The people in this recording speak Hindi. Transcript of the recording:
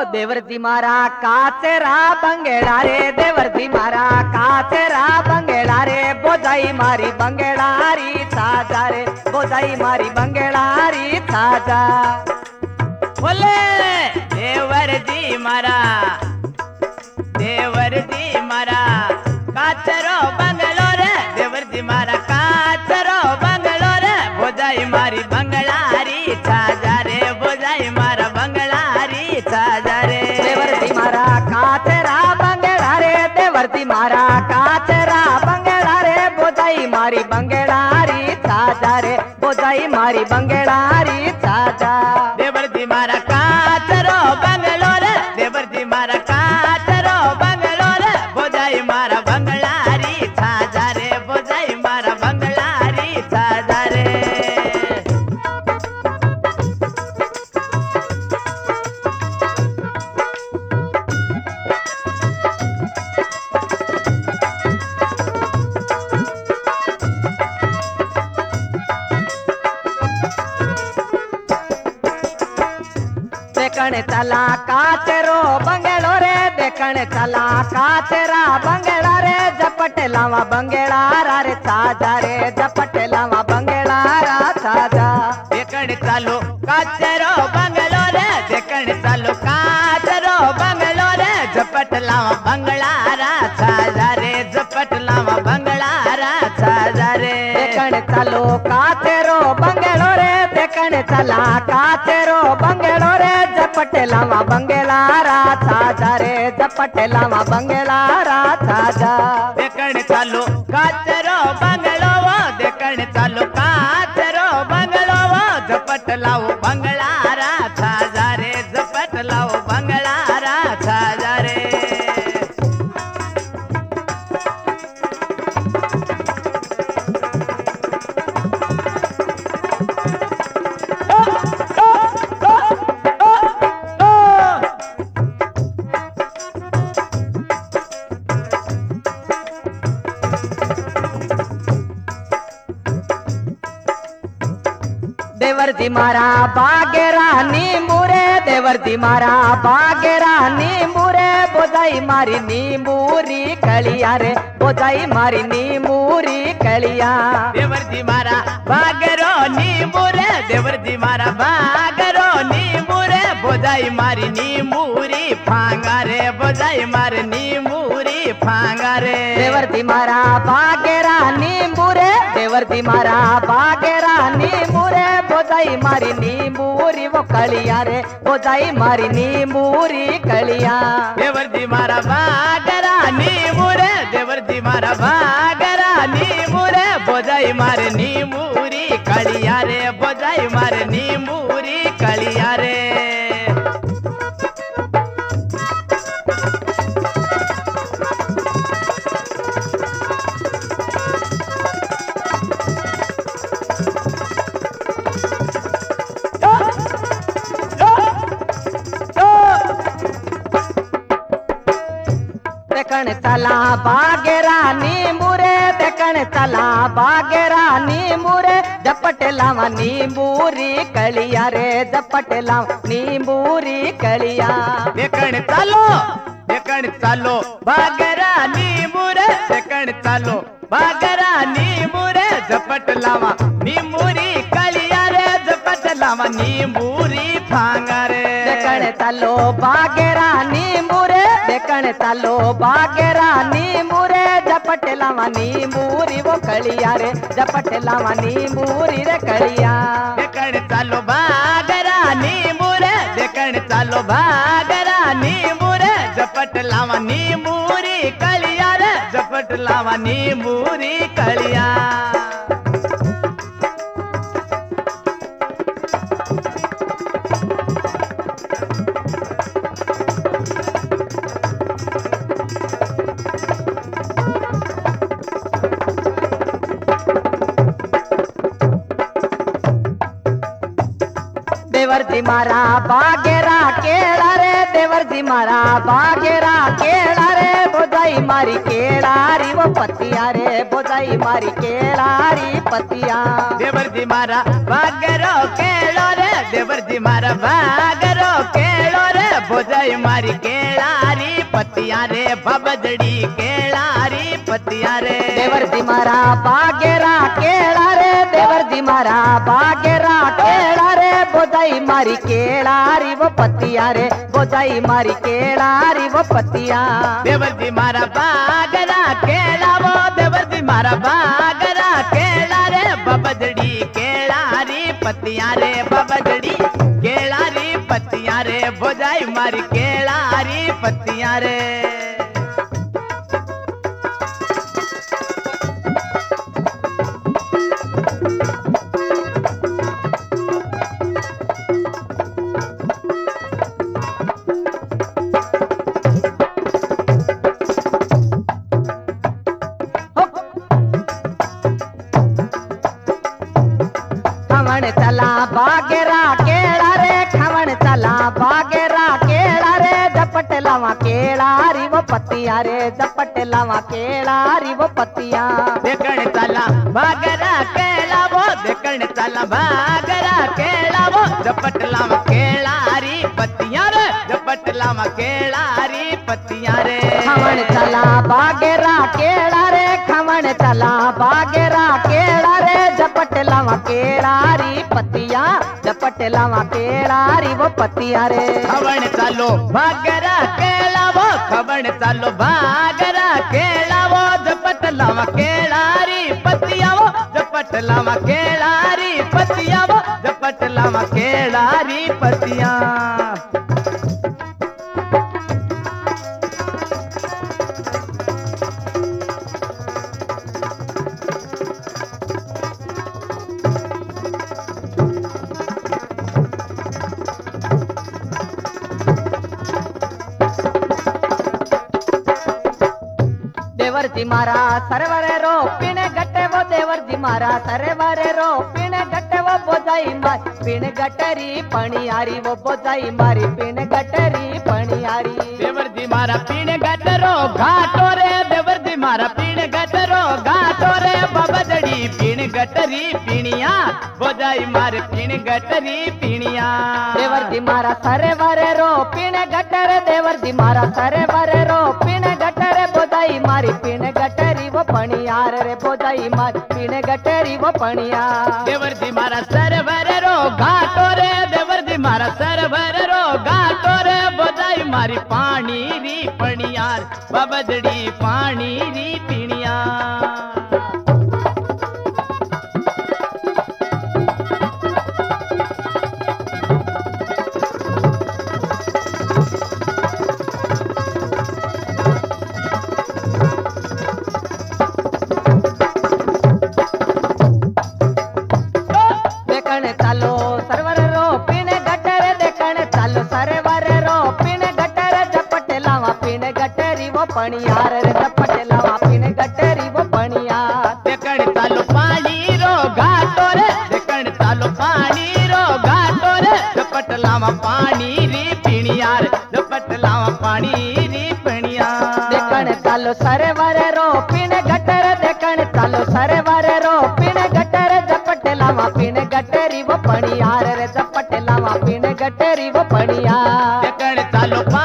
देवरजी मारा काचेरा बंगेड़ा रे देवरजी मारा काचेरा बंगेड़ा रे बोझाई मारी बंगेड़ारी छाजा रे बोझाई मारी बंगेड़ारी छाजा। बोले देवरजी मारा काचरो बंगलो रे देवरजी मारा काचरो बंगलो रे बोझाई मारी बंगलारी छाजा रे बोझाई मारा बंगलारी छाजा रे। देवरजी मारा काचेरा बंगेड़ा रे देवरजी मारा काचेरा बंगेड़ा रे बोझाई मारी बंगेड़ारी छाजा रे बोझाई मारी बंगेड़ारी छाजा। देवरजी मारा काचरो बंगलो रे देवरजी मारा काचरो बंगलो रे बोझाई मारा बंगलारी छाजा रे बोझाई मारा बंगलारी छाजा रे। देखने चला काचेरो बंगेड़ो रे देखने चला काचेरा बंगेड़ा रे झपट लावा बंगेड़ा रे छाजा रे झपट लावा बंगेड़ा छाजा। देखने चालो काचरो बंगलो रे देखने चालो काचरो बंगलो रे झपट लावा बंगलारा छाजा रे झपट लावा बंगलारा छाजा रे। देखने चलो काचेरो बंगेड़ो रे देखने चला काचेरो बंगेड़ो रे झपट लावा बंगेड़ा छाजा रे झपट लावा बंगेड़ा छाजा। देखने चालो काचरो बंगलो देखने चालो काचरो बंगलो झपट लाओ बंगलारा छाजा रे झपट लाओ बंगलारा छाजा रे। देवरजी मारा बागेरा नींबू रे देवरजी मारा बागेरा नींबू रे बोझाई मारी नींबूरी कलिया रे बोझाई मारी नींबूरी कलिया। देवरजी मारा बागरो नींबू रे देवरजी मारा बागरो नींबू रे बोझाई मारी नींबूरी फांगा रे बोझाई मारी नींबूरी फांगा रे। देवरजी मारा बागेरा नींबू रे देवरजी मारा बागेरा नींबू रे बोझाई मारी नींबूरी वो कलिया रे बोझाई मारी नींबूरी कलिया। देवरजी मारा बागरा नींबू रे देवरजी मारा बागरा नींबू रे बोझाई मारे नींबूरी कलिया रे बोझाई मारे नींबूरी कलिया रे। देखने चला बागेरा नींबू रे देखने चला बागेरा नींबू रे झपट लावा नींबूरी कलिया रे झपट लावा नींबूरी कलिया। देखने चालो बागरा नींबू रे देखने चालो बागरा नींबू रे झपट लावा नींबूरी कलिया रे झपट लावा नींबूरी फांगा रे। देखने चलो बागेरा नींबू रे देखने चलो बागेरा नींबू रे झपट लावा नींबूरी वो कलिया रे झपट लावा नींबूरी रे कलिया। देखने चालो बागरा नींबू रे देखने चालो बागरा नींबू रे झपट लावा नींबूरी कलिया रे झपट लावा नींबूरी कलिया। देवरजी मारा बागेरा केड़ा रे देवरजी मारा बागेरा केड़ा रे बोझाई मारी केड़ारी वो पतिया रे बोझाई मारी केड़ारी पतिया। देवरजी मारा बागरो केलो रे देवरजी मारा बागरो केलो रे बोजाई मारी केळारी पतिया रे बबजडी केळारी पतिया रे देवरजी मारा बागेरा केळा रे देवरजी मारा बागेरा केळा रे बोजाई मारी केळारी वो पतिया रे बोजाई मारी केळारी वो पतिया देवरजी मारा बागरा केळा वो देवरजी मारा बागरा केळा रे बबजडी केळारी पतिया रे बबजडी केळारी पतिया रे बोजाई मारी केळारी पतिया रे खवण चला बागेरा केळा रे खवण चला बागेरा केळा रे झपट लावा केळारी वो पतिया रे झपट लावा केळारी वो पतिया देखण चला बागरा केळा वो देखण चला बागरा केळा वो झपट लावा केळारी पतिया रे झपट लावा केळारी पतिया रे खवण चला बागेरा केळा रे खवण चला बागेरा केळा रे झपट लावा केळारी पतिया झपट लावा केळारी वो पतिया रे खवण चालो बागरा केळा वो खवण चालो बागरा केळा वो झपट लावा केळारी पतिया वो झपट लावा केळारी पतिया वो झपट लावा केळारी पतिया देवरजी मारा सरवरे रो पिणे गट्टे वो देवरजी मारा सरवरे रो पिणे गट्टे वो बोजाई मारी पिण गटरी पणियारी वो बोजाई मारी पिण गटरी पणियारी देवरजी मारा पीण गटरो घाटो रे देवरजी मारा पीण गटरो घाटो रे बबजडी पीण गटरी पीणिया बोजाई मारे पीण गटरी पीणिया देवरजी मारा सरवरे रो पिणे गटरे देवरजी मारा सरवरे रो पिणे गटरे बोजाई मारी पिण गटरी वो पणियार रे बोजाई मारी पिण गटरी वो पणिया देवरजी मारा सरवर रो घाटो रे देवरजी मारा सरवर रो घाटो रे बोजाई मारी पाणी री पणियार बबजडी पाणी री पीणिया देखण चालो सरवर रो पिणे गटरे देखण चालो सरवर रो पिणे गटरे झपट लावा पिणे गटरी वो पणियार रे झपट लावा पिणे गटरी वो पणियार देखण चालो पाणी रो घाटो रे देखण चालो पाणी रो घाटो रे झपट लावा पाणी री पीणियार झपट लावा पाणी री पीणिया देखण चालो सरवर रो पिणे गटरे देखण चालो सरवर रो पिणे गटरे झपट लावा पिणे गटरी वो पणियार रे झपट लावा पिणे गटरी वो पणियार देखण चालो